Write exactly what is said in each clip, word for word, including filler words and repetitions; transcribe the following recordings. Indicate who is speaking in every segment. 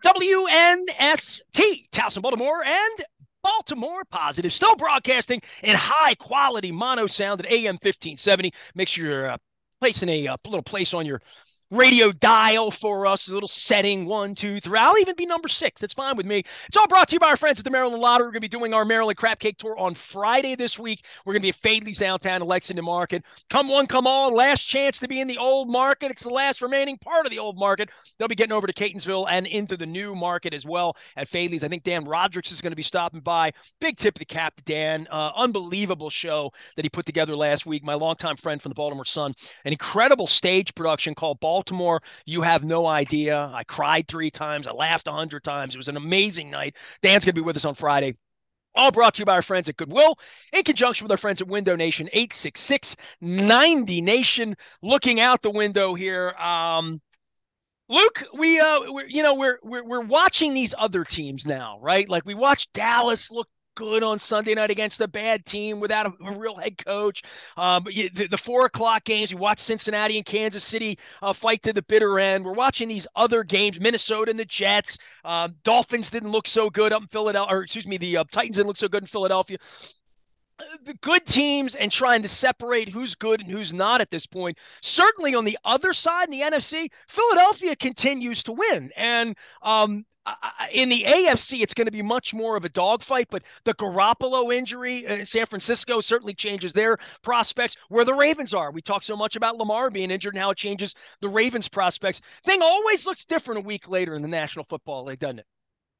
Speaker 1: W N S T, Towson, Baltimore, and Baltimore Positive. Still broadcasting in high quality mono sound at A M fifteen seventy. Make sure you're uh, placing a uh, little place on your radio dial for us, a little setting, one, two, three. I'll even be number six. It's fine with me. It's all brought to you by our friends at the Maryland Lottery. We're going to be doing our Maryland Crab Cake Tour on Friday this week. We're going to be at Fadley's downtown in Lexington Market. Come one, come all. Last chance to be in the old market. It's the last remaining part of the old market. They'll be getting over to Catonsville and into the new market as well at Fadley's. I think Dan Rodricks is going to be stopping by. Big tip of the cap to Dan. Uh, unbelievable show that he put together last week. My longtime friend from the Baltimore Sun. An incredible stage production called Baltimore, You Have No Idea. I cried three times. I laughed a hundred times. It was an amazing night. Dan's going to be with us on Friday. All brought to you by our friends at Goodwill in conjunction with our friends at Window Nation, eight six six, nine zero Nation. Looking out the window here. Um, Luke, we uh, we're, you know, we're we're we're watching these other teams now, right? Like we watched Dallas look good on Sunday night against a bad team without a, a real head coach. Um, but you, the, the four o'clock games, we watched Cincinnati and Kansas City uh, fight to the bitter end. We're watching these other games, Minnesota and the Jets. Um, Dolphins didn't look so good up in Philadelphia, or excuse me, the uh, Titans didn't look so good in Philadelphia. The good teams and trying to separate who's good and who's not at this point. Certainly on the other side in the N F C, Philadelphia continues to win. And um, in the A F C, it's going to be much more of a dogfight, but the Garoppolo injury in San Francisco certainly changes their prospects. Where the Ravens are, we talk so much about Lamar being injured and how it changes the Ravens' prospects. Thing always looks different a week later in the National Football League, doesn't it?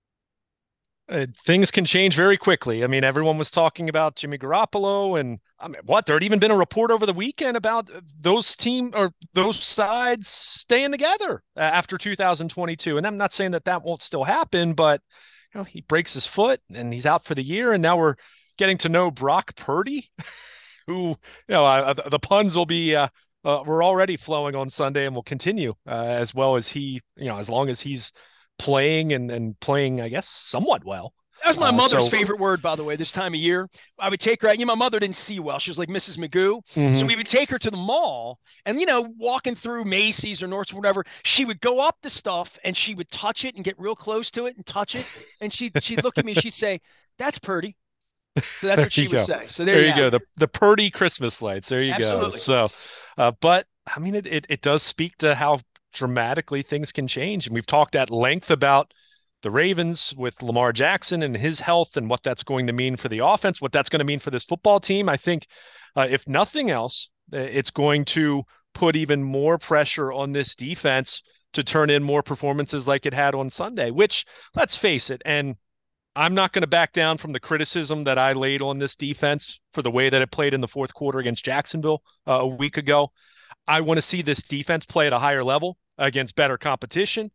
Speaker 2: Uh, things can change very quickly. I mean, everyone was talking about Jimmy Garoppolo, and I mean, what? There had even been a report over the weekend about those team or those sides staying together uh, after two thousand twenty-two. And I'm not saying that that won't still happen, but you know, he breaks his foot and he's out for the year. And now we're getting to know Brock Purdy, who, you know, uh, the puns will be. Uh, uh, we're already flowing on Sunday and will continue uh, as well as he, you know, as long as he's playing and, and playing, I guess, somewhat well.
Speaker 1: That's my
Speaker 2: Uh,
Speaker 1: mother's
Speaker 2: so,
Speaker 1: favorite word, by the way, this time of year. I would take her out. You know, my mother didn't see well. She was like Missus Magoo. So
Speaker 2: mhm.
Speaker 1: we would take her to the mall and, you know, walking through Macy's or Nordstrom, whatever, she would go up to stuff and she would touch it and get real close to it and touch it. And she'd, she'd look at me and she'd say, that's Purdy. So that's
Speaker 2: There
Speaker 1: what she
Speaker 2: you
Speaker 1: would
Speaker 2: go.
Speaker 1: say. So there
Speaker 2: There
Speaker 1: you
Speaker 2: you
Speaker 1: have
Speaker 2: go.
Speaker 1: it.
Speaker 2: The the Purdy Christmas lights. There you go.
Speaker 1: Absolutely.
Speaker 2: So, uh, but I mean, it, it it does speak to how dramatically things can change, and we've talked at length about the Ravens with Lamar Jackson and his health and what that's going to mean for the offense, what that's going to mean for this football team. I think, uh, if nothing else, uh, it's going to put even more pressure on this defense to turn in more performances like it had on Sunday, which, let's face it, and I'm not going to back down from the criticism that I laid on this defense for the way that it played in the fourth quarter against Jacksonville uh, a week ago. I want to see this defense play at a higher level against better competition,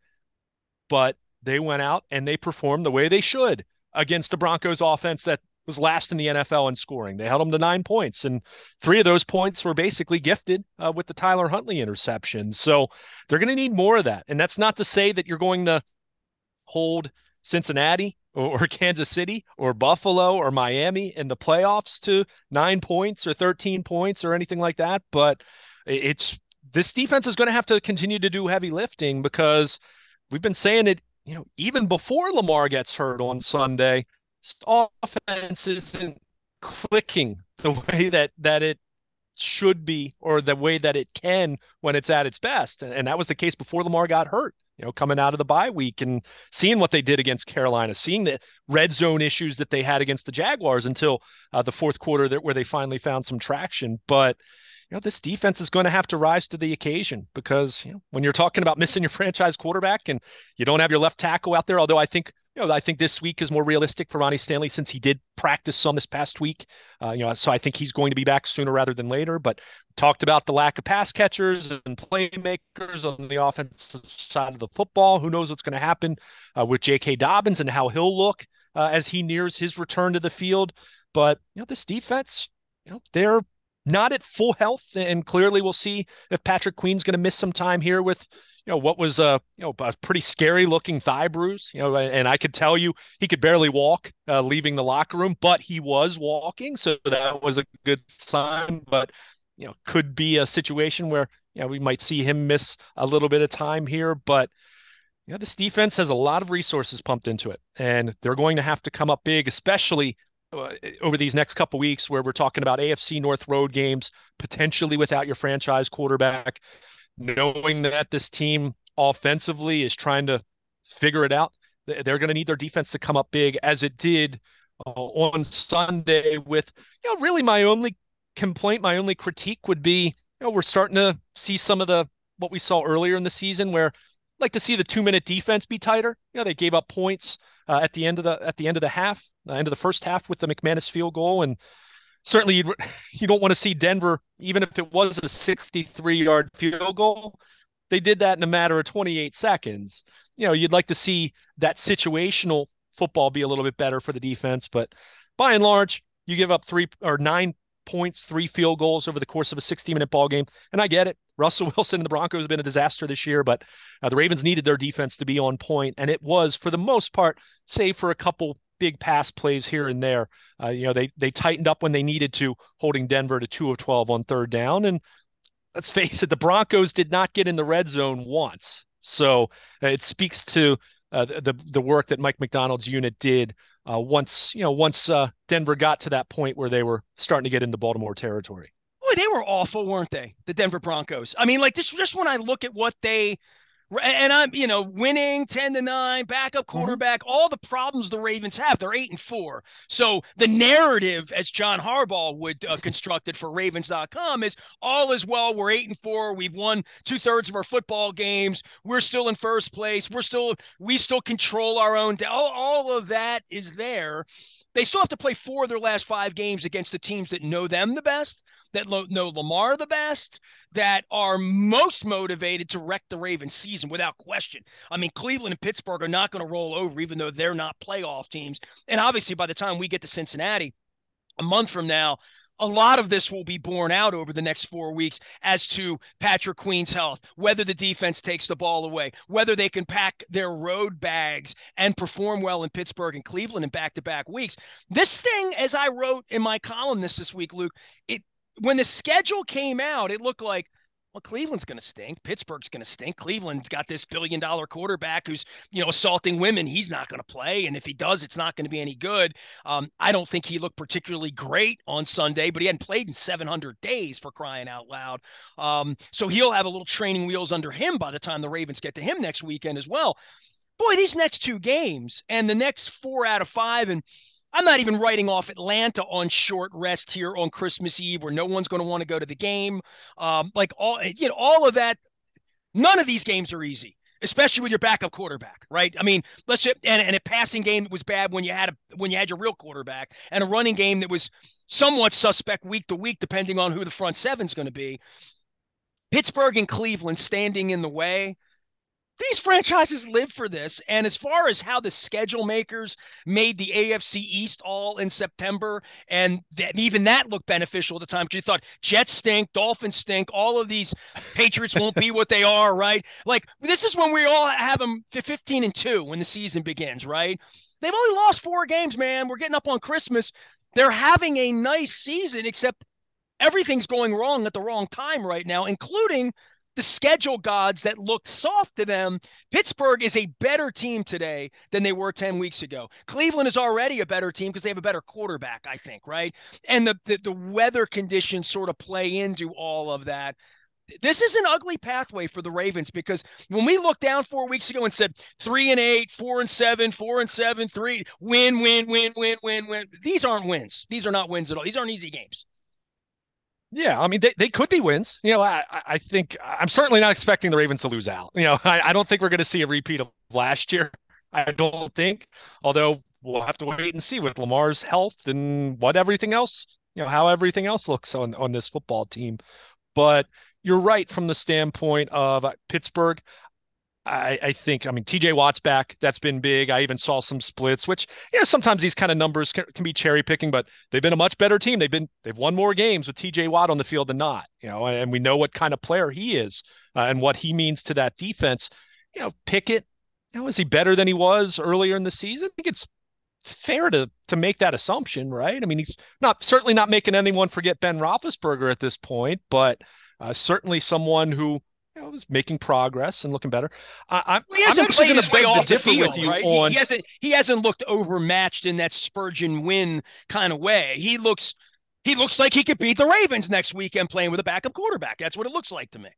Speaker 2: but they went out and they performed the way they should against the Broncos offense that was last in the N F L in scoring. They held them to nine points, and three of those points were basically gifted uh, with the Tyler Huntley interception. So they're going to need more of that. And that's not to say that you're going to hold Cincinnati or, or Kansas City or Buffalo or Miami in the playoffs to nine points or thirteen points or anything like that. But it's this defense is going to have to continue to do heavy lifting because we've been saying it, you know, even before Lamar gets hurt on Sunday, offense isn't clicking the way that that it should be or the way that it can when it's at its best. And that was the case before Lamar got hurt, you know, coming out of the bye week and seeing what they did against Carolina, seeing the red zone issues that they had against the Jaguars until uh, the fourth quarter that where they finally found some traction. But you know, this defense is going to have to rise to the occasion because, you know, when you're talking about missing your franchise quarterback and you don't have your left tackle out there, although I think, you know, I think this week is more realistic for Ronnie Stanley since he did practice some this past week. Uh, you know, so I think he's going to be back sooner rather than later. But talked about the lack of pass catchers and playmakers on the offensive side of the football. Who knows what's going to happen uh, with J K. Dobbins and how he'll look uh, as he nears his return to the field. But, you know, this defense, you know, they're not at full health, and clearly we'll see if Patrick Queen's going to miss some time here with, you know, what was a, you know, a pretty scary looking thigh bruise, you know, and I could tell you he could barely walk uh, leaving the locker room, but he was walking. So that was a good sign, but, you know, could be a situation where, you know, we might see him miss a little bit of time here, but Yeah, this defense has a lot of resources pumped into it, and they're going to have to come up big, especially uh, over these next couple weeks where we're talking about A F C North road games, potentially without your franchise quarterback, knowing that this team offensively is trying to figure it out. They're going to need their defense to come up big as it did uh, on Sunday with, you know, really my only complaint, my only critique would be, you know, we're starting to see some of the what we saw earlier in the season where I'd like to see the two minute defense be tighter. You know, they gave up points uh, at the end of the at the end of the half, the end of the first half with the McManus field goal, and certainly you you don't want to see Denver, even if it was a sixty-three yard field goal. They did that in a matter of twenty-eight seconds. You know, you'd like to see that situational football be a little bit better for the defense, but by and large, you give up three or nine points, three field goals over the course of a sixty minute ball game. And I get it. Russell Wilson and the Broncos have been a disaster this year, but uh, the Ravens needed their defense to be on point, and it was, for the most part, save for a couple big pass plays here and there. Uh, you know, they they tightened up when they needed to, holding Denver to two of twelve on third down. And let's face it, the Broncos did not get in the red zone once. So uh, it speaks to uh, the the work that Mike Macdonald's unit did uh, once you know once uh, Denver got to that point where they were starting to get into Baltimore territory.
Speaker 1: Boy, they were awful, weren't they? The Denver Broncos. I mean, like this, just when I look at what they, and I'm, you know, winning ten to nine, backup
Speaker 2: Mm-hmm.
Speaker 1: quarterback, all the problems the Ravens have. They're eight and four. So the narrative, as John Harbaugh would uh, construct it for Ravens dot com, is all is well. We're eight and four. We've won two thirds of our football games. We're still in first place. We're still, we still control our own. All, all of that is there. They still have to play four of their last five games against the teams that know them the best, that know Lamar the best, that are most motivated to wreck the Ravens season without question. I mean, Cleveland and Pittsburgh are not going to roll over, even though they're not playoff teams. And obviously, by the time we get to Cincinnati a month from now, a lot of this will be borne out over the next four weeks as to Patrick Queen's health, whether the defense takes the ball away, whether they can pack their road bags and perform well in Pittsburgh and Cleveland in back-to-back weeks. This thing, as I wrote in my column this this week, Luke, it when the schedule came out, it looked like, well, Cleveland's going to stink. Pittsburgh's going to stink. Cleveland's got this billion dollar quarterback who's, you know, assaulting women. He's not going to play. And if he does, it's not going to be any good. Um, I don't think he looked particularly great on Sunday, but he hadn't played in seven hundred days, for crying out loud. Um, so he'll have a little training wheels under him by the time the Ravens get to him next weekend as well. Boy, these next two games and the next four out of five, and I'm not even writing off Atlanta on short rest here on Christmas Eve where no one's going to want to go to the game. Um, like all, you know, all of that. None of these games are easy, especially with your backup quarterback, right? I mean, let's just, and, and a passing game that was bad when you had a, when you had your real quarterback, and a running game that was somewhat suspect week to week, depending on who the front seven's going to be. Pittsburgh and Cleveland standing in the way. These franchises live for this. And as far as how the schedule makers made the A F C East all in September, and that even that looked beneficial at the time, because you thought Jets stink, Dolphins stink, all of these Patriots won't be what they are, right? Like, this is when we all have them fifteen and two when the season begins, right? They've only lost four games, man. We're getting up on Christmas. They're having a nice season, except everything's going wrong at the wrong time right now, including the schedule gods that looked soft to them. Pittsburgh is a better team today than they were ten weeks ago. Cleveland is already a better team because they have a better quarterback, I think, right? And the, the, the weather conditions sort of play into all of that. This is an ugly pathway for the Ravens, because when we looked down four weeks ago and said three and eight, four and seven, four and seven, three, win, win, win, win, win, win. These aren't wins. These are not wins at all. These aren't easy games.
Speaker 2: Yeah, I mean, they, they could be wins. You know, I I think I'm certainly not expecting the Ravens to lose out. You know, I, I don't think we're going to see a repeat of last year. I don't think, although we'll have to wait and see with Lamar's health and what everything else, you know, how everything else looks on, on this football team. But you're right from the standpoint of uh, Pittsburgh. I, I think, I mean, T J Watt's back. That's been big. I even saw some splits, which, you know, sometimes these kind of numbers can, can be cherry picking, but they've been a much better team. They've been, they've won more games with T J Watt on the field than not, you know, and we know what kind of player he is uh, and what he means to that defense. You know, Pickett, you know, is he better than he was earlier in the season? I think it's fair to, to make that assumption, right? I mean, he's not, certainly not making anyone forget Ben Roethlisberger at this point, but uh, certainly someone who you know, was making progress and looking better. I, I'm
Speaker 1: Well, he
Speaker 2: I'm
Speaker 1: hasn't
Speaker 2: actually
Speaker 1: played
Speaker 2: going to
Speaker 1: his way
Speaker 2: beg to
Speaker 1: off the
Speaker 2: differ with
Speaker 1: field,
Speaker 2: you
Speaker 1: right? He, he
Speaker 2: on.
Speaker 1: hasn't he hasn't looked overmatched in that Spurgeon win kind of way. He looks he looks like he could beat the Ravens next weekend playing with a backup quarterback. That's what it looks like to me.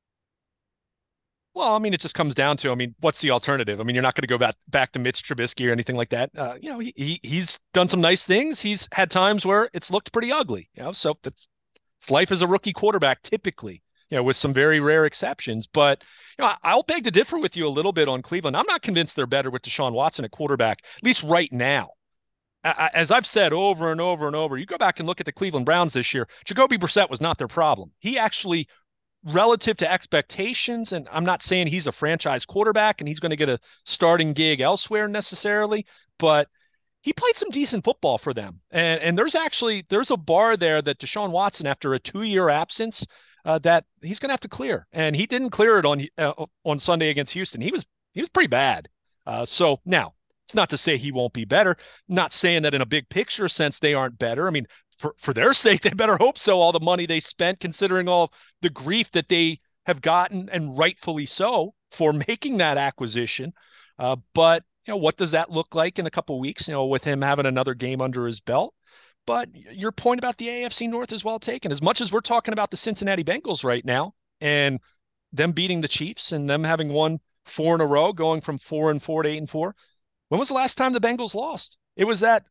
Speaker 2: Well, I mean, it just comes down to, I mean, what's the alternative? I mean, you're not going to go back back to Mitch Trubisky or anything like that. Uh, you know, he, he he's done some nice things. He's had times where it's looked pretty ugly. You know, so that's it's life as a rookie quarterback typically. You know, with some very rare exceptions. But you know, I, I'll beg to differ with you a little bit on Cleveland. I'm not convinced they're better with Deshaun Watson at quarterback, at least right now. As I've said over and over and over, you go back and look at the Cleveland Browns this year. Jacoby Brissett was not their problem. He actually relative to expectations, and I'm not saying he's a franchise quarterback and he's going to get a starting gig elsewhere necessarily, but he played some decent football for them. And and there's actually there's a bar there that Deshaun Watson, after a two-year absence, uh, that he's going to have to clear, and he didn't clear it on uh, on Sunday against Houston. He was he was pretty bad. Uh, so now it's not to say he won't be better. Not saying that in a big picture sense they aren't better. I mean, for for their sake, they better hope so. All the money they spent, considering all the grief that they have gotten, and rightfully so, for making that acquisition. Uh, but you know, what does that look like in a couple of weeks? You know, with him having another game under his belt. But your point about the A F C North is well taken. As much as we're talking about the Cincinnati Bengals right now and them beating the Chiefs and them having won four in a row, going from four and four to eight and four. When was the last time the Bengals lost? It was that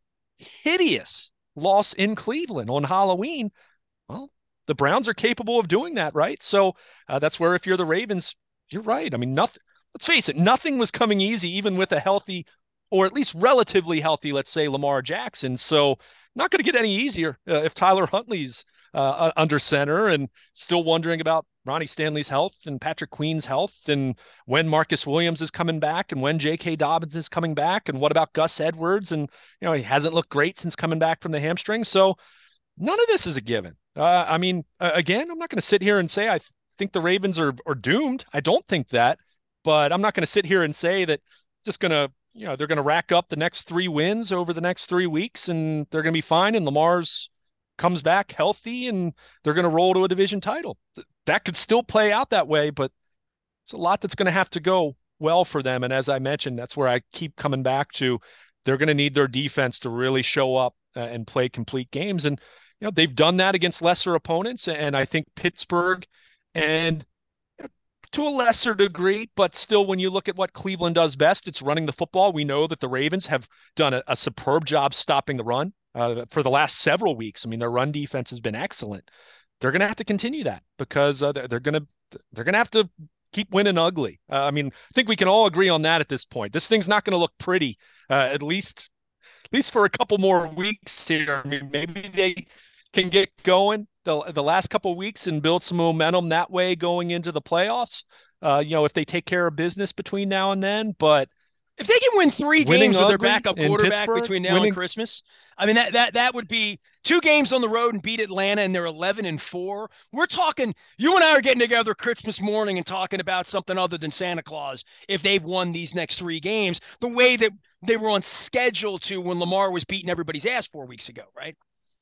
Speaker 2: hideous loss in Cleveland on Halloween. Well, the Browns are capable of doing that, right? So uh, that's where, if you're the Ravens, you're right. I mean, nothing. Let's face it, nothing was coming easy, even with a healthy, or at least relatively healthy, let's say, Lamar Jackson. So not going to get any easier uh, if Tyler Huntley's uh, under center, and still wondering about Ronnie Stanley's health and Patrick Queen's health, and when Marcus Williams is coming back, and when J K. Dobbins is coming back, and what about Gus Edwards? And you know, he hasn't looked great since coming back from the hamstring. So none of this is a given. Uh, I mean, uh, again, I'm not going to sit here and say I th- think the Ravens are are doomed. I don't think that, but I'm not going to sit here and say that just going to, you know, they're going to rack up the next three wins over the next three weeks and they're going to be fine. And Lamar's comes back healthy and they're going to roll to a division title. Th- That could still play out that way, but it's a lot that's going to have to go well for them. And as I mentioned, that's where I keep coming back to. They're going to need their defense to really show up uh, and play complete games. And you know, they've done that against lesser opponents. And I think Pittsburgh, and you know, to a lesser degree, but still, when you look at what Cleveland does best, it's running the football. We know that the Ravens have done a, a superb job stopping the run uh, for the last several weeks. I mean, their run defense has been excellent. They're going to have to continue that because uh, they're, they're going to they're going to have to keep winning ugly. Uh, I mean, I think we can all agree on that at this point. This thing's not going to look pretty, uh, at least at least for a couple more weeks here. I mean, maybe they can get going the the last couple of weeks and build some momentum that way going into the playoffs. Uh, you know, if they take care of business between now and then, but
Speaker 1: If they can win three
Speaker 2: winning
Speaker 1: games with their
Speaker 2: ugly
Speaker 1: backup
Speaker 2: in
Speaker 1: quarterback
Speaker 2: Pittsburgh,
Speaker 1: between now and
Speaker 2: winning.
Speaker 1: Christmas, I mean that that that would be two games on the road and beat Atlanta, and they're eleven and four. We're talking. You and I are getting together Christmas morning and talking about something other than Santa Claus. If they've won these next three games, the way that they were on schedule to when Lamar was beating everybody's ass four weeks ago, right?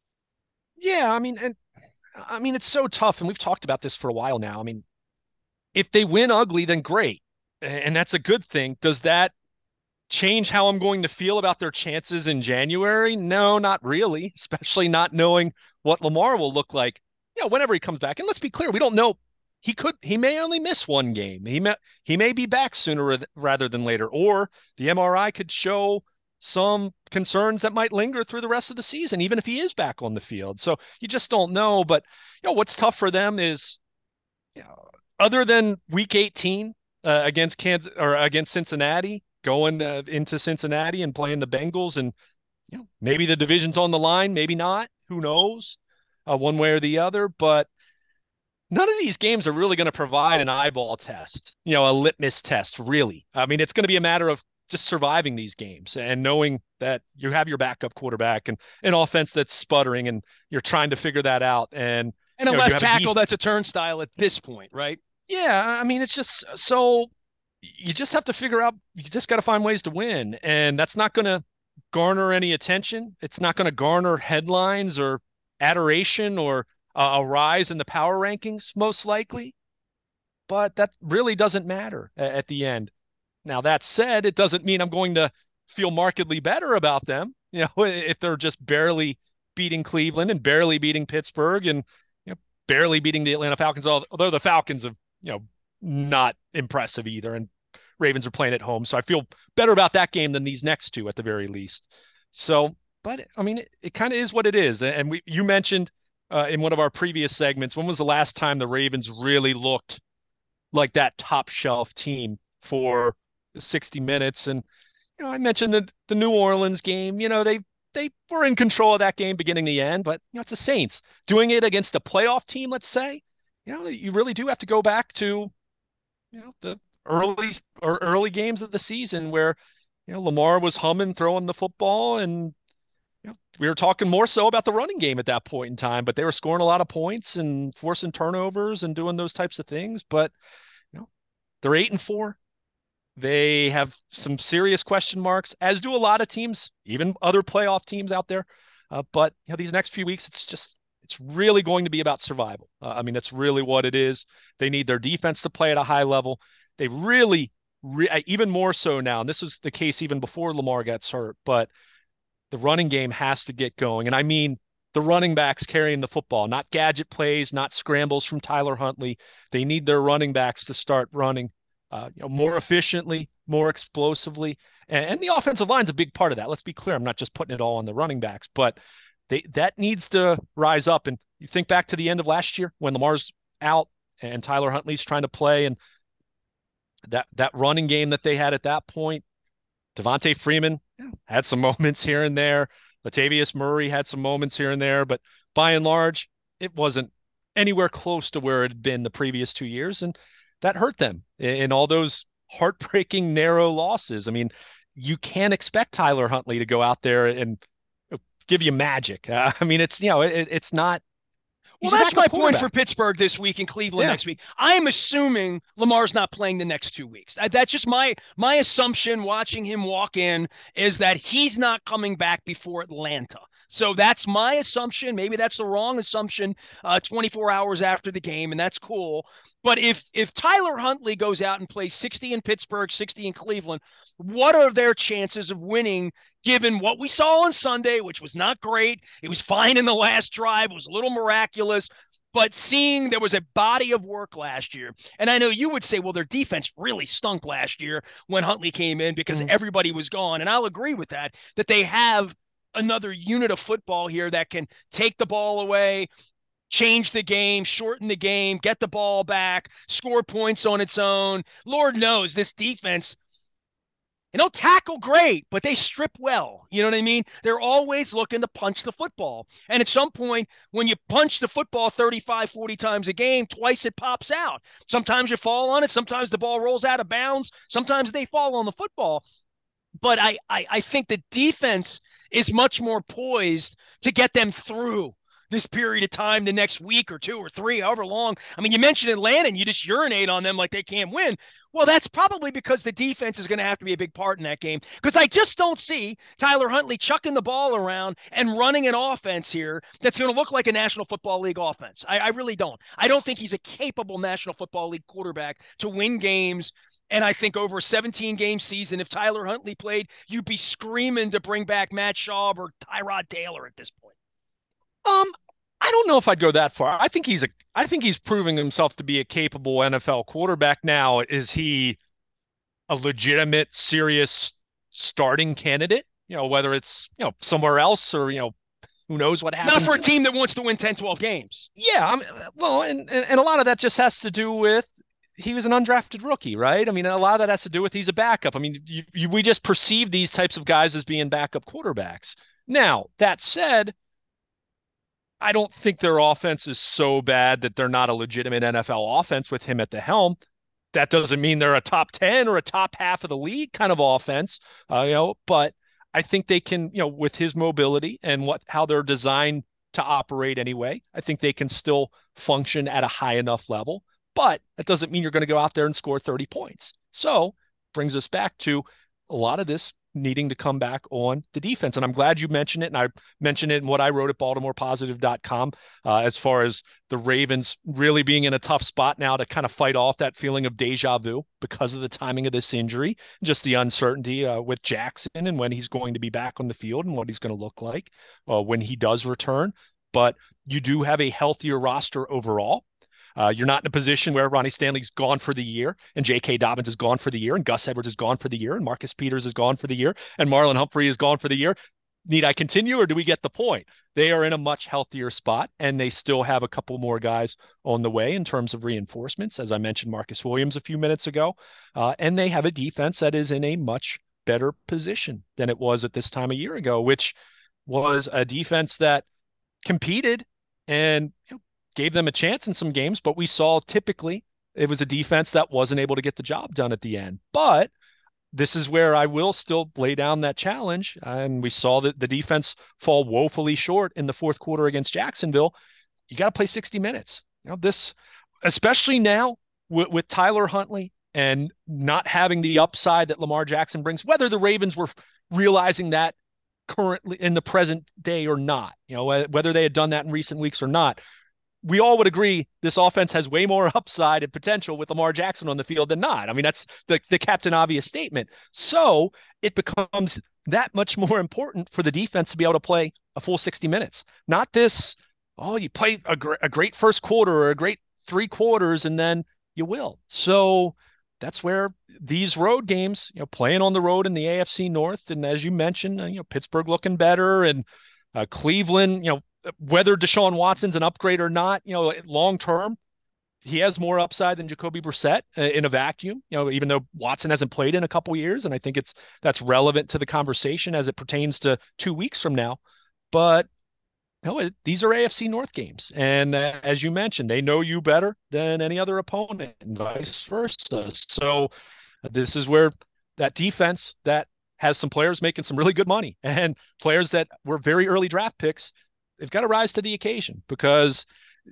Speaker 2: Yeah, I mean, and I mean, it's so tough, and we've talked about this for a while now. I mean, if they win ugly, then great, and that's a good thing. Does that change how I'm going to feel about their chances in January? No, not really, especially not knowing what Lamar will look like, you know, whenever he comes back. And let's be clear, we don't know. He could, he may only miss one game. He may, he may be back sooner rather than later, or the M R I could show some concerns that might linger through the rest of the season, even if he is back on the field. So you just don't know. But you know, what's tough for them is, you know, other than week eighteen uh, against Kansas or against Cincinnati, going uh, into Cincinnati and playing the Bengals, and you know, maybe the division's on the line, maybe not. Who knows, uh, one way or the other. But none of these games are really going to provide an eyeball test, you know, a litmus test, really. I mean, it's going to be a matter of just surviving these games and knowing that you have your backup quarterback and an offense that's sputtering, and you're trying to figure that out. And
Speaker 1: And a
Speaker 2: you know, you
Speaker 1: left
Speaker 2: have a
Speaker 1: tackle
Speaker 2: def-
Speaker 1: that's a turnstile at this point, right?
Speaker 2: yeah, I mean, it's just so you just have to figure out, you just got to find ways to win. And that's not going to garner any attention. It's not going to garner headlines or adoration or uh, a rise in the power rankings, most likely. but that really doesn't matter at the end. Now, that said, it doesn't mean I'm going to feel markedly better about them. You know, if they're just barely beating Cleveland and barely beating Pittsburgh and you know barely beating the Atlanta Falcons, although the Falcons have, you know, not impressive either, and Ravens are playing at home. So I feel better about that game than these next two at the very least. So, but I mean, it, it kind of is what it is. And we, you mentioned uh, in one of our previous segments, when was the last time the Ravens really looked like that top shelf team for sixty minutes? And you know, I mentioned the the New Orleans game. You know, they they were in control of that game beginning to end, but you know, it's the Saints doing it against a playoff team. Let's say, you know, you really do have to go back to you know the early or early games of the season where you know Lamar was humming, throwing the football, and you know, we were talking more so about the running game at that point in time. But they were scoring a lot of points and forcing turnovers and doing those types of things. But you know, they're eight and four. They have some serious question marks, as do a lot of teams, even other playoff teams out there. Uh, but you know, these next few weeks, it's just it's really going to be about survival. Uh, I mean, that's really what it is. They need their defense to play at a high level. They really, re- even more so now, and this was the case even before Lamar gets hurt, but the running game has to get going. And I mean the running backs carrying the football, not gadget plays, not scrambles from Tyler Huntley. They need their running backs to start running uh, you know, more efficiently, more explosively. And, and the offensive line's a big part of that. Let's be clear. I'm not just putting it all on the running backs, but they that needs to rise up. And you think back to the end of last year when Lamar's out and Tyler Huntley's trying to play, and that that running game that they had at that point, Devontae Freeman had some moments here and there. Latavius Murray had some moments here and there, but by and large, it wasn't anywhere close to where it had been the previous two years. And that hurt them in all those heartbreaking, narrow losses. I mean, you can't expect Tyler Huntley to go out there and give you magic. Uh, I mean, it's, you know, it, it's not.
Speaker 1: Well, that's my point for Pittsburgh this week and Cleveland yeah. next week. I'm assuming Lamar's not playing the next two weeks. That's just my my assumption watching him walk in is that he's not coming back before Atlanta. So that's my assumption. Maybe that's the wrong assumption uh, twenty-four hours after the game, and that's cool. But if if Tyler Huntley goes out and plays sixty in Pittsburgh, sixty in Cleveland, what are their chances of winning given what we saw on Sunday, which was not great? It was fine in the last drive. It was a little miraculous. But seeing there was a body of work last year, and I know you would say, well, their defense really stunk last year when Huntley came in because mm. everybody was gone. And I'll agree with that, that they have another unit of football here that can take the ball away, change the game, shorten the game, get the ball back, score points on its own. Lord knows this defense, and they'll tackle great, but they strip well. You know what I mean? They're always looking to punch the football. And at some point, when you punch the football thirty-five, forty times a game, twice it pops out. Sometimes you fall on it. Sometimes the ball rolls out of bounds. Sometimes they fall on the football. But I, I, I think the defense is much more poised to get them through this period of time, the next week or two or three, however long. I mean, you mentioned Atlanta and you just urinate on them like they can't win. Well, that's probably because the defense is going to have to be a big part in that game, because I just don't see Tyler Huntley chucking the ball around and running an offense here that's going to look like a National Football League offense. I, I really don't. I don't think he's a capable National Football League quarterback to win games. And I think over a seventeen-game season, if Tyler Huntley played, you'd be screaming to bring back Matt Schaub or Tyrod Taylor at this point.
Speaker 2: Um, I don't know if I'd go that far. I think he's a I think he's proving himself to be a capable N F L quarterback now. Is he a legitimate, serious starting candidate? You know, whether it's, you know, somewhere else or, you know, who knows what happens.
Speaker 1: Not for a team that wants to win ten, twelve games.
Speaker 2: Yeah, I mean, well, and, and and a lot of that just has to do with he was an undrafted rookie, right? I mean, a lot of that has to do with he's a backup. I mean, you, you, we just perceive these types of guys as being backup quarterbacks. Now, that said, I don't think their offense is so bad that they're not a legitimate N F L offense with him at the helm. That doesn't mean they're a top ten or a top half of the league kind of offense, uh, you know, but I think they can, you know, with his mobility and what how they're designed to operate anyway, I think they can still function at a high enough level. But that doesn't mean you're going to go out there and score thirty points. So brings us back to a lot of this needing to come back on the defense. And I'm glad you mentioned it. And I mentioned it in what I wrote at baltimore positive dot com uh, as far as the Ravens really being in a tough spot now to kind of fight off that feeling of deja vu because of the timing of this injury, just the uncertainty uh, with Jackson and when he's going to be back on the field and what he's going to look like uh, when he does return. But you do have a healthier roster overall. Uh, you're not in a position where Ronnie Stanley's gone for the year and J K. Dobbins is gone for the year and Gus Edwards is gone for the year and Marcus Peters is gone for the year and Marlon Humphrey is gone for the year. Need I continue or do we get the point? They are in a much healthier spot and they still have a couple more guys on the way in terms of reinforcements. As I mentioned, Marcus Williams a few minutes ago, uh, and they have a defense that is in a much better position than it was at this time a year ago, which was a defense that competed and you know, gave them a chance in some games, but we saw typically it was a defense that wasn't able to get the job done at the end. But this is where I will still lay down that challenge. And we saw that the defense fall woefully short in the fourth quarter against Jacksonville. You got to play sixty minutes. You know, this, especially now with, with Tyler Huntley and not having the upside that Lamar Jackson brings, whether the Ravens were realizing that currently in the present day or not, you know, whether they had done that in recent weeks or not. We all would agree this offense has way more upside and potential with Lamar Jackson on the field than not. I mean, that's the, the captain obvious statement. So it becomes that much more important for the defense to be able to play a full sixty minutes. Not this, oh, you play a, gr- a great first quarter or a great three quarters and then you will. So that's where these road games, you know, playing on the road in the A F C North, and as you mentioned, you know, Pittsburgh looking better and uh, Cleveland, you know, whether Deshaun Watson's an upgrade or not, you know, long term, he has more upside than Jacoby Brissett in a vacuum, you know, even though Watson hasn't played in a couple years. And I think it's that's relevant to the conversation as it pertains to two weeks from now. But you know, it, these are A F C North games. And uh, as you mentioned, they know you better than any other opponent and vice versa. So uh, this is where that defense that has some players making some really good money and players that were very early draft picks, they've got to rise to the occasion because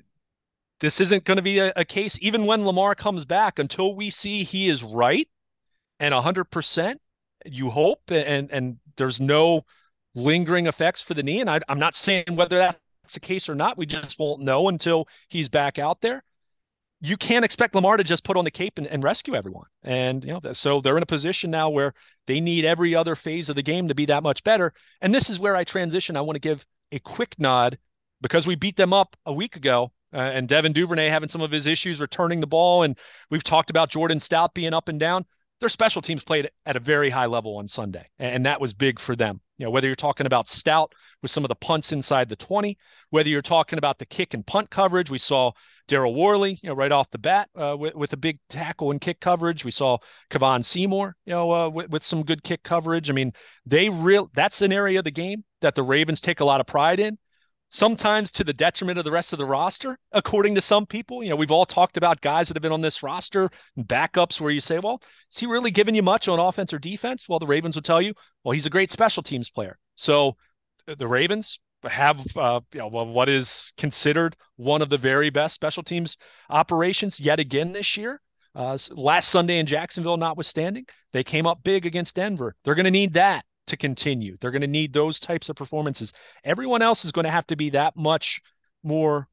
Speaker 2: this isn't going to be a, a case, even when Lamar comes back, until we see he is right and one hundred percent, you hope, and and there's no lingering effects for the knee. And I, I'm not saying whether that's the case or not. We just won't know until he's back out there. You can't expect Lamar to just put on the cape and, and rescue everyone. And, you know, so they're in a position now where they need every other phase of the game to be that much better. And this is where I transition. I want to give a quick nod because we beat them up a week ago uh, and Devin Duvernay having some of his issues returning the ball. And we've talked about Jordan Stout being up and down. Their special teams played at a very high level on Sunday, and that was big for them. You know, whether you're talking about Stout with some of the punts inside the twenty, whether you're talking about the kick and punt coverage, we saw Daryl Worley, you know, right off the bat uh, with, with a big tackle and kick coverage. We saw Kevon Seymour, you know, uh, with, with some good kick coverage. I mean, they real that's an area of the game that the Ravens take a lot of pride in. Sometimes to the detriment of the rest of the roster, according to some people. You know, we've all talked about guys that have been on this roster and backups where you say, well, is he really giving you much on offense or defense? Well, the Ravens will tell you, well, he's a great special teams player. So the Ravens have, uh, you know, what is considered one of the very best special teams operations yet again this year. Uh, last Sunday in Jacksonville, notwithstanding, they came up big against Denver. They're going to need that to continue. They're going to need those types of performances. Everyone else is going to have to be that much more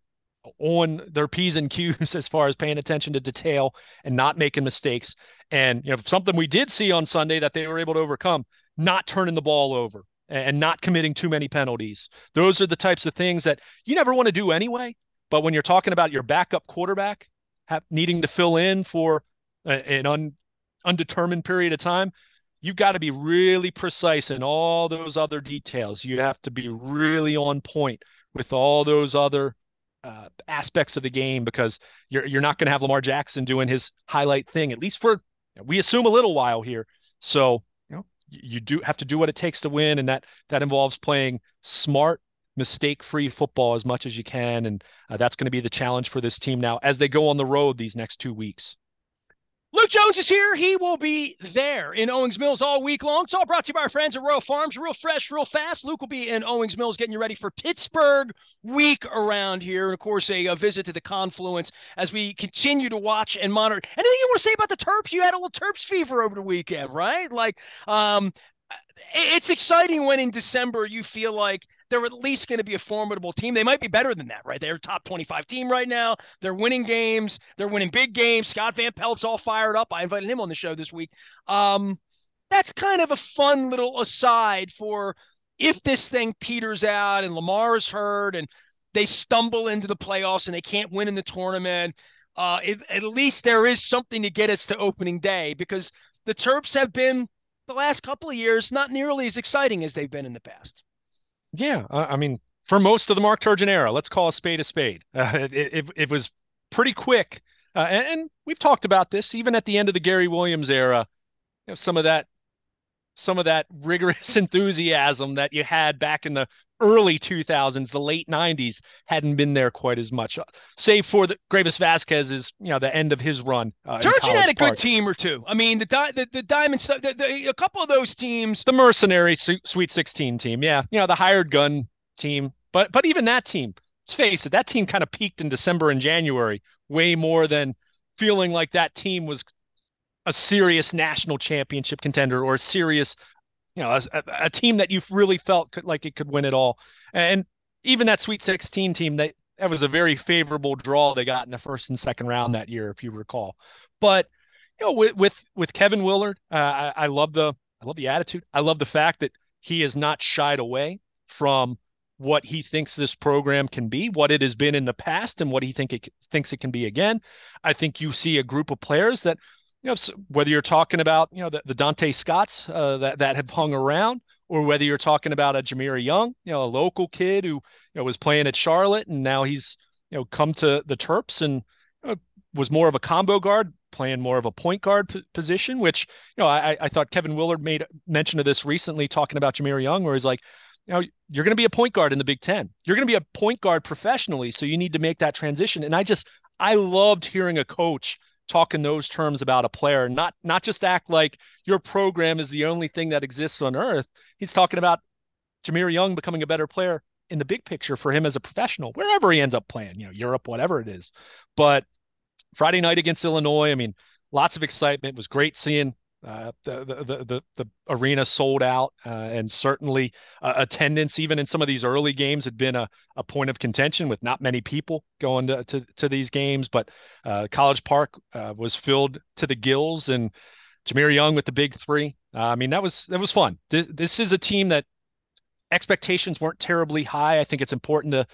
Speaker 2: on their P's and Q's as far as paying attention to detail and not making mistakes. And, you know, something we did see on Sunday that they were able to overcome, not turning the ball over and not committing too many penalties. Those are the types of things that you never want to do anyway. But when you're talking about your backup quarterback have, needing to fill in for a, an un, undetermined period of time, you've got to be really precise in all those other details. You have to be really on point with all those other uh, aspects of the game because you're you're not going to have Lamar Jackson doing his highlight thing, at least for, we assume, a little while here. So, you know, you do have to do what it takes to win, and that that involves playing smart, mistake-free football as much as you can, and uh, that's going to be the challenge for this team now as they go on the road these next two weeks.
Speaker 1: Luke Jones is here. He will be there in Owings Mills all week long. It's all brought to you by our friends at Royal Farms. Real fresh, real fast. Luke will be in Owings Mills getting you ready for Pittsburgh week around here. And, of course, a, a visit to the Confluence as we continue to watch and monitor. Anything you want to say about the Terps? You had a little Terps fever over the weekend, right? Like, um, it's exciting when in December you feel like they're at least going to be a formidable team. They might be better than that, right? They're a top twenty-five team right now. They're winning games. They're winning big games. Scott Van Pelt's all fired up. I invited him on the show this week. Um, that's kind of a fun little aside for if this thing peters out and Lamar's hurt and they stumble into the playoffs and they can't win in the tournament. Uh, it, at least there is something to get us to opening day, because the Terps have been the last couple of years not nearly as exciting as they've been in the past.
Speaker 2: Yeah, uh, I mean, for most of the Mark Turgeon era, let's call a spade a spade. Uh, it, it, it was pretty quick. Uh, and, and we've talked about this even at the end of the Gary Williams era. You know, some of that some of that rigorous enthusiasm that you had back in the early two thousands, the late nineties, hadn't been there quite as much, uh, save for the Gravis Vasquez's, you know, the end of his run. Uh,
Speaker 1: Turgeon had a
Speaker 2: Park.
Speaker 1: good team or two. I mean, the the, the Diamond stuff, the, the, a couple of those teams,
Speaker 2: the mercenary Sweet sixteen team, yeah, you know, the hired gun team, but but even that team, let's face it, that team kind of peaked in December and January, way more than feeling like that team was a serious national championship contender or a serious, you know, a, a team that you really felt could, like it could win it all. And even that Sweet sixteen team, that that was a very favorable draw they got in the first and second round that year, if you recall. But you know, with with, with Kevin Willard, uh, I, I love the I love the attitude. I love the fact that he has not shied away from what he thinks this program can be, what it has been in the past, and what he think it thinks it can be again. I think you see a group of players that, you know, whether you're talking about, you know, the, the Dante Scotts uh, that that have hung around, or whether you're talking about a Jahmir Young, you know, a local kid who, you know, was playing at Charlotte and now he's, you know, come to the Terps and, you know, was more of a combo guard, playing more of a point guard p- position, which, you know, I, I thought Kevin Willard made mention of this recently talking about Jahmir Young, where he's like, you know, you're going to be a point guard in the Big Ten. You're going to be a point guard professionally, so you need to make that transition. And I just, I loved hearing a coach talk in those terms about a player, not not just act like your program is the only thing that exists on earth. He's talking about Jahmir Young becoming a better player in the big picture for him as a professional, wherever he ends up playing, you know, Europe, whatever it is. But Friday night against Illinois, I mean, lots of excitement. It was great seeing uh, the, the the the arena sold out, uh, and certainly uh, attendance, even in some of these early games, had been a, a point of contention with not many people going to to, to these games. But uh, College Park uh, was filled to the gills, and Jahmir Young with the big three. Uh, I mean, that was that was fun. This, this is a team that expectations weren't terribly high. I think it's important to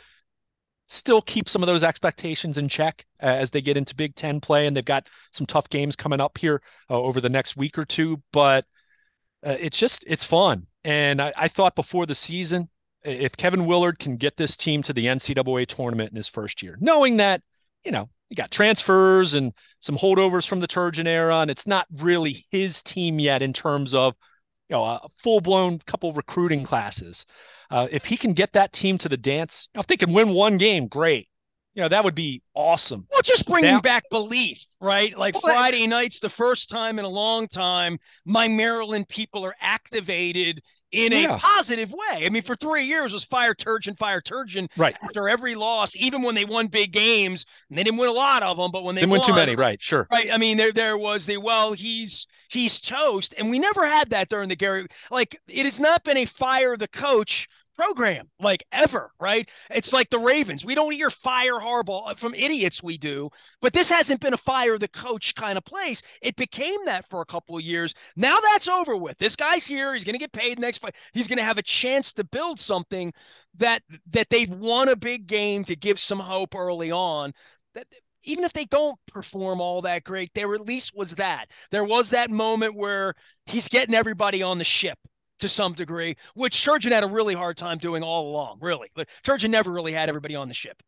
Speaker 2: still keep some of those expectations in check uh, as they get into Big Ten play, and they've got some tough games coming up here uh, over the next week or two. But uh, it's just it's fun, and I, I thought before the season, if Kevin Willard can get this team to the N C double A tournament in his first year, knowing that, you know, you got transfers and some holdovers from the Turgeon era, and it's not really his team yet in terms of, you know, a full-blown couple recruiting classes. Uh, if he can get that team to the dance, if they can win one game, great. You know, that would be awesome.
Speaker 1: Well, just bringing now, back belief, right? Like
Speaker 2: well,
Speaker 1: Friday nights, the first time in a long time, my Maryland people are activated in yeah. a positive way. I mean, for three years it was fire Turgeon, fire Turgeon.
Speaker 2: Right.
Speaker 1: After every loss, even when they won big games, and they didn't win a lot of them, but when they
Speaker 2: didn't
Speaker 1: won,
Speaker 2: win too many, right? Sure.
Speaker 1: Right. I mean, there there was the, well, he's he's toast, and we never had that during the Gary. Like, it has not been a fire the coach program, like, ever, right? It's like the Ravens. We don't hear fire Harbaugh from idiots, we do, but this hasn't been a fire the coach kind of place. It became that for a couple of years. Now that's over with. This guy's here. He's going to get paid next fight. He's going to have a chance to build something that that they've won a big game to give some hope early on. That even if they don't perform all that great, there at least was that. There was that moment where he's getting everybody on the ship to some degree, which Turgeon had a really hard time doing all along, really. Turgeon never really had everybody on the ship.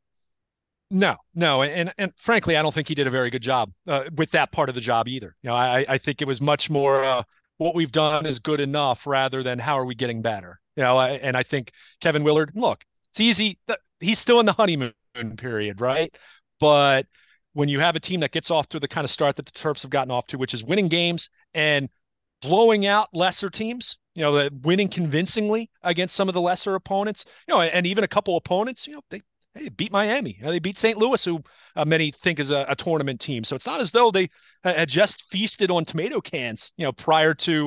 Speaker 2: No, no, and and frankly, I don't think he did a very good job uh, with that part of the job either. You know, I I think it was much more uh, what we've done is good enough rather than how are we getting better. You know, I, and I think Kevin Willard, look, it's easy. He's still in the honeymoon period, right? But when you have a team that gets off to the kind of start that the Terps have gotten off to, which is winning games and blowing out lesser teams, you know, winning convincingly against some of the lesser opponents, you know, and even a couple opponents, you know, they, they beat Miami, you know, they beat Saint Louis, who uh, many think is a, a tournament team. So it's not as though they had just feasted on tomato cans, you know, prior to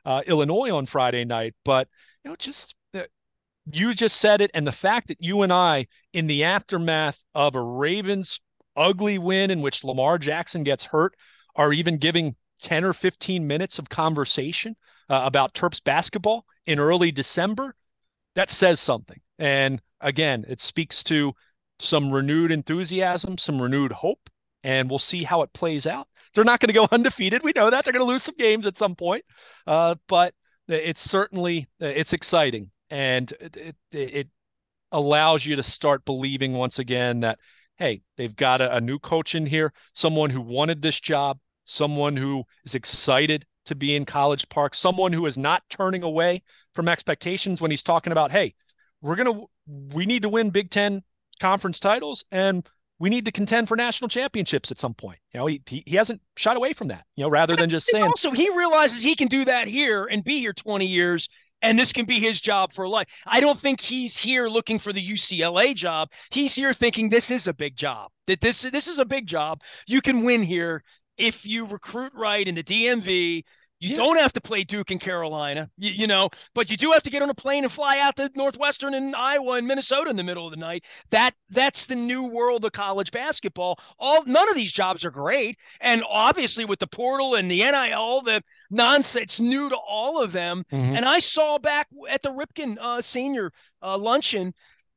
Speaker 2: uh, Illinois on Friday night. But you know, just uh, you just said it, and the fact that you and I, in the aftermath of a Ravens ugly win in which Lamar Jackson gets hurt, are even giving ten or fifteen minutes of conversation uh, about Terps basketball in early December, that says something. And again, it speaks to some renewed enthusiasm, some renewed hope, and we'll see how it plays out. They're not going to go undefeated. We know that they're going to lose some games at some point, uh, but it's certainly it's exciting, and it, it, it allows you to start believing once again that, hey, they've got a, a new coach in here, someone who wanted this job, someone who is excited to be in College Park, someone who is not turning away from expectations when he's talking about, hey, we're going to, we need to win Big Ten conference titles, and we need to contend for national championships at some point. You know, he, he, he hasn't shied away from that, you know, rather than just saying.
Speaker 1: Also, he realizes he can do that here and be here twenty years, and this can be his job for life. I don't think he's here looking for the U C L A job. He's here thinking this is a big job, that this, this is a big job. You can win here if you recruit right in the D M V. You yeah. don't have to play Duke and Carolina, you, you know, but you do have to get on a plane and fly out to Northwestern and Iowa and Minnesota in the middle of the night. That that's the new world of college basketball. All none of these jobs are great, and obviously with the portal and the N I L, the nonsense new to all of them. Mm-hmm. And I saw back at the Ripken uh, senior uh, luncheon,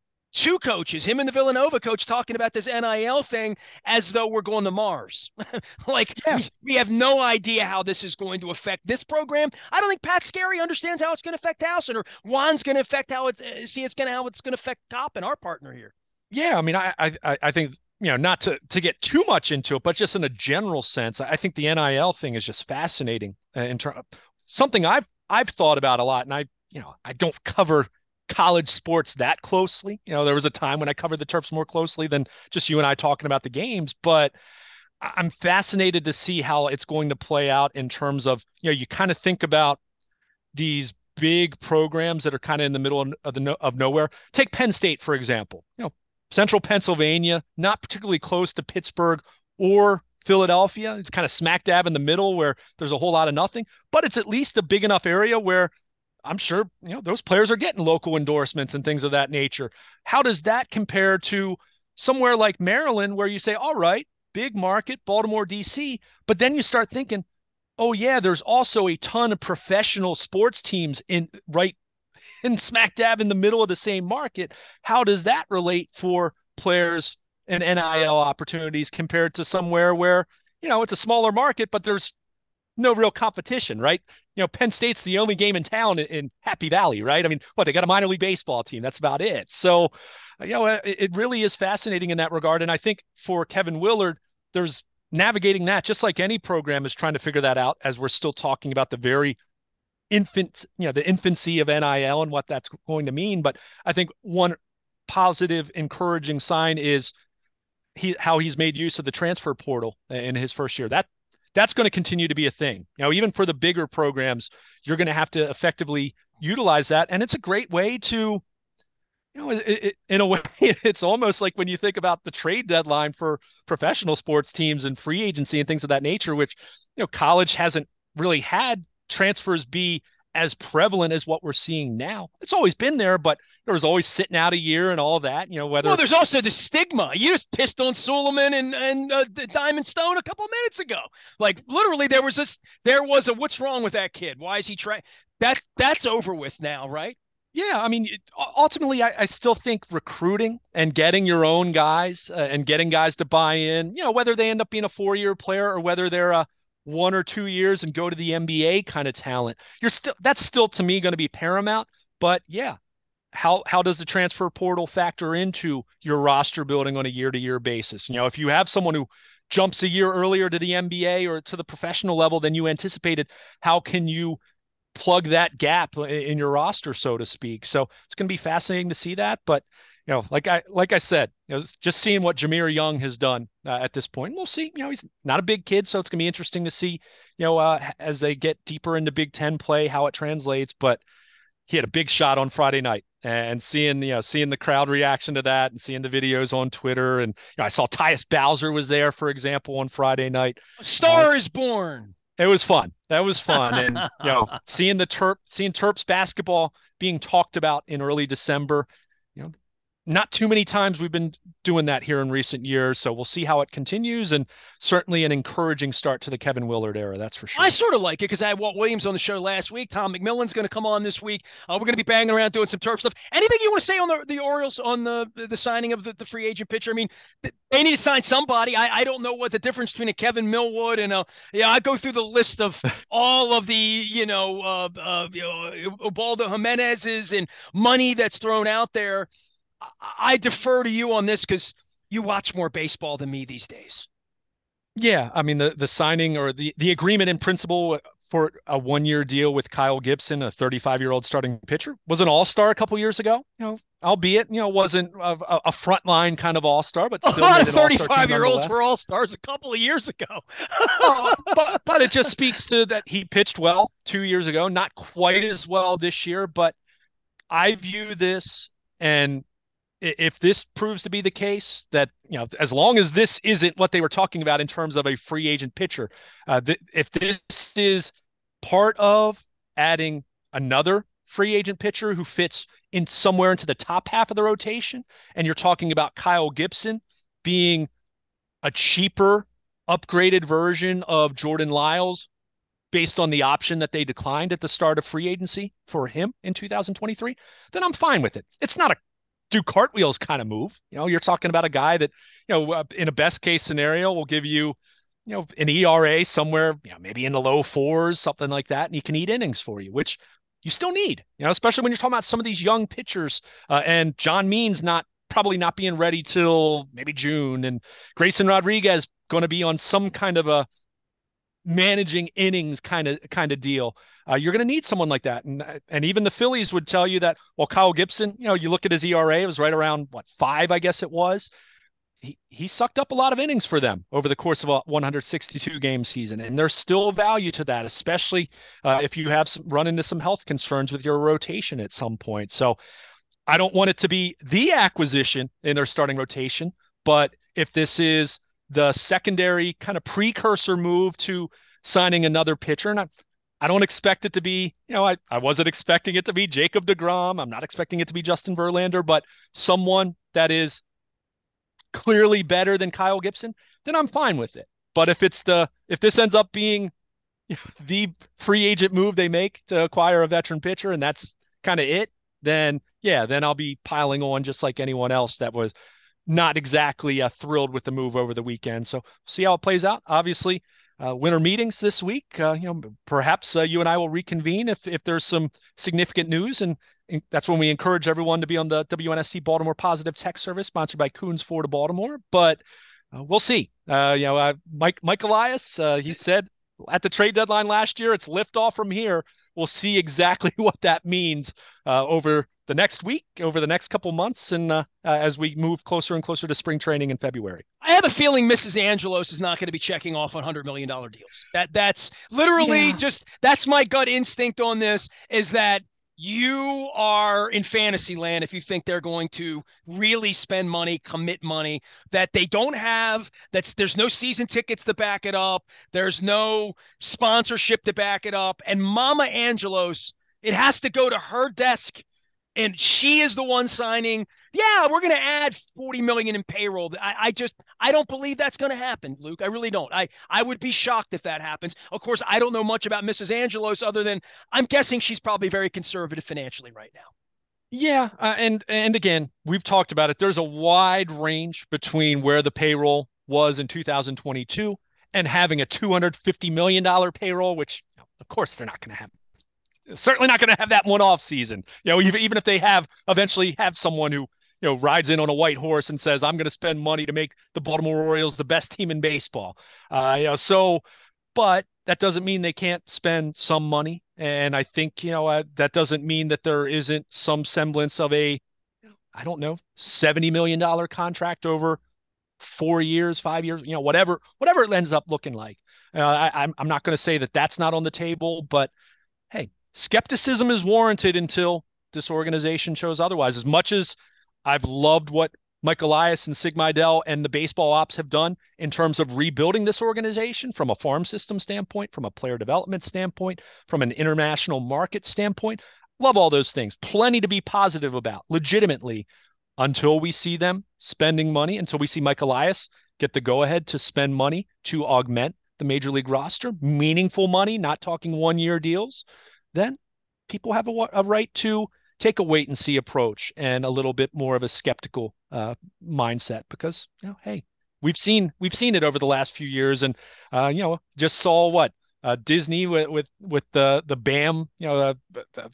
Speaker 1: two coaches, him and the Villanova coach, talking about this N I L thing as though we're going to Mars. like yeah. we, we have no idea how this is going to affect this program. I don't think Pat Scarry understands how it's going to affect Towson, or Juan's going to affect how it uh, see it's going to how it's going to affect Coppin, our partner here.
Speaker 2: Yeah, I mean, I I I think, you know, not to to get too much into it, but just in a general sense, I think the N I L thing is just fascinating. Uh, in terms something I've I've thought about a lot, and I you know I don't cover college sports that closely. You know, there was a time when I covered the Terps more closely than just you and I talking about the games, but I'm fascinated to see how it's going to play out in terms of, you know, you kind of think about these big programs that are kind of in the middle of the of nowhere. Take Penn State, for example. You know, central Pennsylvania, not particularly close to Pittsburgh or Philadelphia. It's kind of smack dab in the middle where there's a whole lot of nothing, but it's at least a big enough area where I'm sure, you know, those players are getting local endorsements and things of that nature. How does that compare to somewhere like Maryland, where you say, all right, big market, Baltimore, D C, but then you start thinking, oh yeah, there's also a ton of professional sports teams in right in smack dab in the middle of the same market. How does that relate for players and N I L opportunities compared to somewhere where, you know, it's a smaller market, but there's no real competition, right? You know, Penn State's the only game in town in, in Happy Valley, right? I mean, what, they got a minor league baseball team. That's about it. So, you know, it, it really is fascinating in that regard. And I think for Kevin Willard, there's navigating that just like any program is trying to figure that out, as we're still talking about the very infant, you know, the infancy of N I L and what that's going to mean. But I think one positive, encouraging sign is he how he's made use of the transfer portal in his first year. That That's going to continue to be a thing. You know, even for the bigger programs, you're going to have to effectively utilize that. And it's a great way to, you know, it, it, in a way, it's almost like when you think about the trade deadline for professional sports teams and free agency and things of that nature, which, you know, college hasn't really had transfers be as prevalent as what we're seeing now. It's always been there, but there was always sitting out a year and all that, you know, whether.
Speaker 1: Well, there's also the stigma. You just pissed on Suleiman and, and uh, Diamond Stone a couple of minutes ago. Like literally there was this, there was a, what's wrong with that kid? Why is he trying? That's, that's over with now, right?
Speaker 2: Yeah. I mean, ultimately I, I still think recruiting and getting your own guys uh, and getting guys to buy in, you know, whether they end up being a four-year player or whether they're a one or two years and go to the N B A kind of talent, you're still, that's still to me going to be paramount. But yeah, how how does the transfer portal factor into your roster building on a year-to-year basis? You know, if you have someone who jumps a year earlier to the N B A or to the professional level than you anticipated, how can you plug that gap in your roster, so to speak? So it's going to be fascinating to see that. But you know, like I like I said, you know, just seeing what Jahmir Young has done uh, at this point, we'll see. You know, he's not a big kid, so it's going to be interesting to see, you know, uh, as they get deeper into Big Ten play, how it translates. But he had a big shot on Friday night, and seeing, you know, seeing the crowd reaction to that and seeing the videos on Twitter. And you know, I saw Tyus Bowser was there, for example, on Friday night.
Speaker 1: A star uh, is born.
Speaker 2: It was fun. That was fun. And, you know, seeing the Terp, seeing Terps basketball being talked about in early December, you know, not too many times we've been doing that here in recent years. So we'll see how it continues, and certainly an encouraging start to the Kevin Willard era. That's for
Speaker 1: I
Speaker 2: sure.
Speaker 1: sort of like it because I had Walt Williams on the show last week. Tom McMillan's going to come on this week. Uh, we're going to be banging around doing some turf stuff. Anything you want to say on the, the Orioles on the the signing of the, the free agent pitcher? I mean, they need to sign somebody. I, I don't know what the difference between a Kevin Millwood and a yeah. I go through the list of all of the you know uh, uh you know Ubaldo Jimenez's and money that's thrown out there. I, I defer to you on this because you watch more baseball than me these days.
Speaker 2: Yeah, I mean the the signing or the the agreement in principle for a one year deal with Kyle Gibson, a thirty-five year old starting pitcher, was an all star a couple years ago. You know, albeit you know wasn't a, a frontline kind of all star, but
Speaker 1: A
Speaker 2: still
Speaker 1: lot
Speaker 2: made
Speaker 1: of
Speaker 2: an all star team
Speaker 1: thirty-five year olds
Speaker 2: nonetheless.
Speaker 1: were all stars a couple of years ago.
Speaker 2: Well, but but it just speaks to that he pitched well two years ago, not quite as well this year, but I view this, and if this proves to be the case, that you know as long as this isn't what they were talking about in terms of a free agent pitcher, uh, th- if this is part of adding another free agent pitcher who fits in somewhere into the top half of the rotation, and you're talking about Kyle Gibson being a cheaper upgraded version of Jordan Lyles based on the option that they declined at the start of free agency for him in two thousand twenty-three, then I'm fine with it. It's not a do cartwheels kind of move. You know, you're talking about a guy that, you know, uh, in a best case scenario will give you, you know, an E R A somewhere, you know, maybe in the low fours, something like that, and he can eat innings for you, which you still need, you know, especially when you're talking about some of these young pitchers, uh, and John Means not probably not being ready till maybe June, and Grayson Rodriguez going to be on some kind of a managing innings kind of kind of deal. Uh, you're going to need someone like that, and and even the Phillies would tell you that. Well, Kyle Gibson, you know, you look at his E R A, it was right around what five, I guess it was. He he sucked up a lot of innings for them over the course of a one hundred sixty-two game season, and there's still value to that, especially uh, if you have some, run into some health concerns with your rotation at some point. So I don't want it to be the acquisition in their starting rotation, but if this is the secondary kind of precursor move to signing another pitcher, and I, I don't expect it to be, you know, I, I wasn't expecting it to be Jacob deGrom. I'm not expecting it to be Justin Verlander, but someone that is clearly better than Kyle Gibson, then I'm fine with it. But if it's the if this ends up being the free agent move they make to acquire a veteran pitcher, and that's kind of it, then yeah, then I'll be piling on just like anyone else that was not exactly uh, thrilled with the move over the weekend. So see how it plays out. Obviously, uh, winter meetings this week. Uh, you know, perhaps uh, you and I will reconvene if if there's some significant news, and, and that's when we encourage everyone to be on the W N S C Baltimore Positive Text Service, sponsored by Coons Ford of Baltimore. But uh, we'll see. Uh, you know, uh, Mike Mike Elias, uh, he said at the trade deadline last year, it's lift off from here. We'll see exactly what that means uh, over the next week, over the next couple months, and uh, uh, as we move closer and closer to spring training in February.
Speaker 1: I have a feeling Missus Angelos is not going to be checking off on one hundred million dollars deals. That that's literally
Speaker 2: Yeah.
Speaker 1: just that's my gut instinct on this is that you are in fantasy land if you think they're going to really spend money, commit money that they don't have. That's there's no season tickets to back it up. There's no sponsorship to back it up. And Mama Angelos, it has to go to her desk and she is the one signing. Yeah, we're going to add forty million in payroll. I, I just I don't believe that's going to happen, Luke. I really don't. I I would be shocked if that happens. Of course, I don't know much about Missus Angelos other than I'm guessing she's probably very conservative financially right now.
Speaker 2: Yeah, uh, and and again, we've talked about it. There's a wide range between where the payroll was in two thousand twenty-two and having a two hundred fifty million dollars payroll, which of course they're not going to have. Certainly not going to have that one off season. You know, even even if they have eventually have someone who, you know, rides in on a white horse and says, "I'm going to spend money to make the Baltimore Orioles the best team in baseball." Uh, you know, so, but that doesn't mean they can't spend some money. And I think, you know, uh, that doesn't mean that there isn't some semblance of a, I don't know, seventy million dollars contract over four years, five years, you know, whatever, whatever it ends up looking like. Uh, I, I'm I'm not going to say that that's not on the table, but hey, skepticism is warranted until this organization shows otherwise. As much as I've loved what Mike Elias and Sig Mejdal and the baseball ops have done in terms of rebuilding this organization from a farm system standpoint, from a player development standpoint, from an international market standpoint. Love all those things. Plenty to be positive about, legitimately, until we see them spending money, until we see Mike Elias get the go-ahead to spend money to augment the major league roster, meaningful money, not talking one-year deals, then people have a, a right to take a wait and see approach and a little bit more of a skeptical uh, mindset because, you know, hey, we've seen we've seen it over the last few years, and uh, you know, just saw what uh, Disney with with with the the BAM, you know, uh, the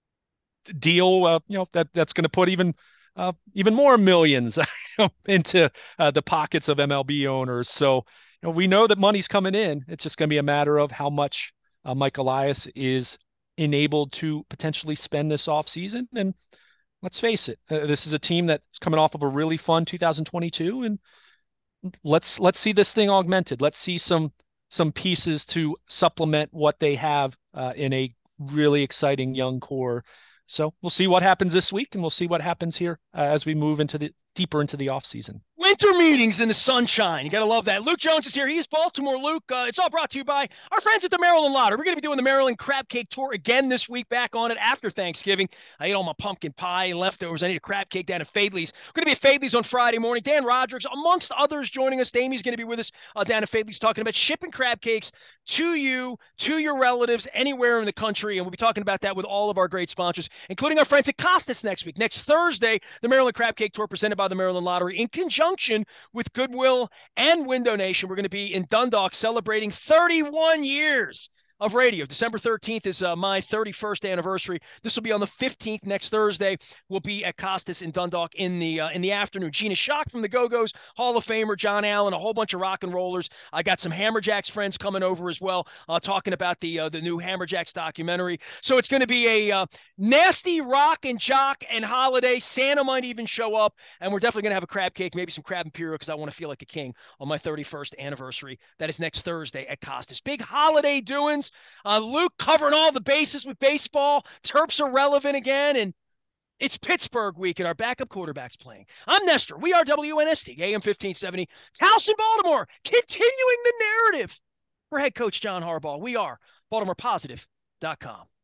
Speaker 2: deal, uh, you know, that that's going to put even uh, even more millions into uh, the pockets of M L B owners. So, you know, we know that money's coming in. It's just going to be a matter of how much uh, Mike Elias is enabled to potentially spend this offseason. And let's face it, uh, this is a team that's coming off of a really fun two thousand twenty-two, and let's let's see this thing augmented. Let's see some some pieces to supplement what they have uh, in a really exciting young core. So we'll see what happens this week, and we'll see what happens here uh, as we move into the deeper into the offseason.
Speaker 1: Winter meetings in the sunshine. You got to love that. Luke Jones is here. He's Baltimore Luke. Uh, it's all brought to you by our friends at the Maryland Lottery. We're going to be doing the Maryland Crab Cake Tour again this week, back on it after Thanksgiving. I ate all my pumpkin pie and leftovers. I need a crab cake down at Fadley's. We're going to be at Fadley's on Friday morning. Dan Rodrigues, amongst others, joining us. Amy's going to be with us uh, down at Fadley's talking about shipping crab cakes to you, to your relatives, anywhere in the country. And we'll be talking about that with all of our great sponsors, including our friends at Costas next week. Next Thursday, the Maryland Crab Cake Tour presented by the Maryland Lottery in conjunction with Goodwill and Window Nation. We're going to be in Dundalk celebrating thirty-one years of radio. December thirteenth is uh, my thirty-first anniversary. This will be on the fifteenth. Next Thursday, we'll be at Costas in Dundalk in the uh, in the afternoon. Gina Shock from the Go-Go's, Hall of Famer John Allen, a whole bunch of rock and rollers. I got some Hammerjacks friends coming over as well, uh, talking about the uh, the new Hammerjacks documentary. So it's going to be a uh, nasty rock and jock and holiday. Santa might even show up, and we're definitely going to have a crab cake, maybe some crab imperial, because I want to feel like a king on my thirty-first anniversary. That is next Thursday at Costas. Big holiday doings. Uh, Luke covering all the bases with baseball. Terps are relevant again, and it's Pittsburgh week, and our backup quarterback's playing. I'm Nestor. We are W N S T, A M fifteen seventy. Towson, Baltimore, continuing the narrative for head coach John Harbaugh. We are Baltimore Positive dot com.